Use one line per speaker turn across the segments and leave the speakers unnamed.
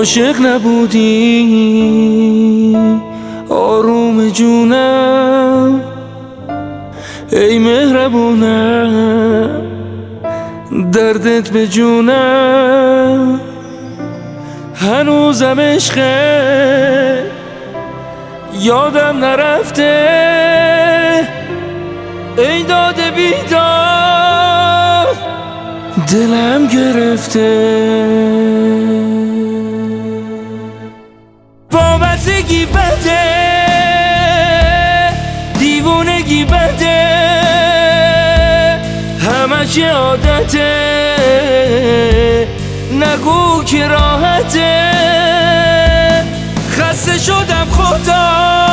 عاشق نبودی آروم جونم، ای مهربونم دردت به جونم. هنوزم عشقه یادم نرفته، ای داد بیداد دلم گرفته. وابستگی بده، دیوونگی بده، همش یه عادته، نگو که راحته. خسته شدم خدا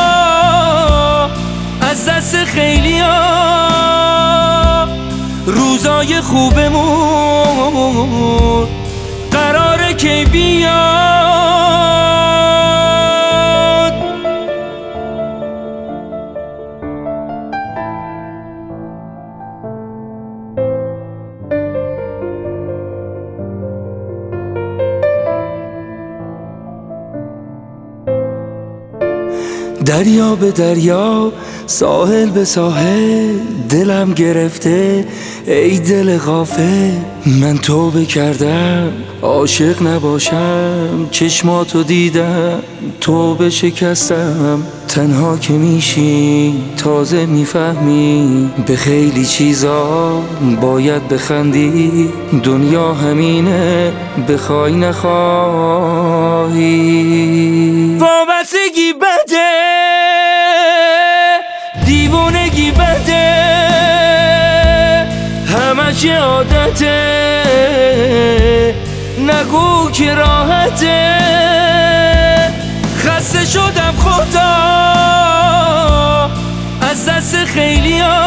از دست خیلیا، روزای خوبمون قراره کی بیاد. دریا به دریا، ساحل به ساحل، دلم گرفته ای دل غافل. من توبه کردم عاشق نباشم، چشماتو دیدم توبه شکستم. تنها که میشی تازه میفهمی به خیلی چیزا باید بخندی. دنیا همینه بخوای نخواهی. وابستگی بده، دیوونگی بده، همش یه عادته، نگو که راحته. خسته شدم خدا از دست خیلیا،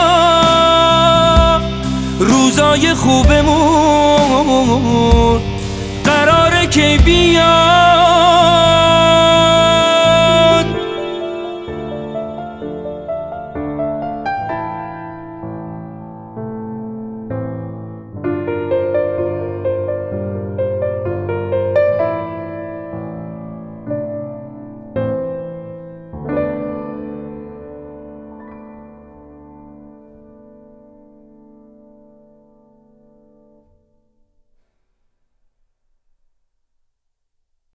روزای خوبمون قراره کی بیاد.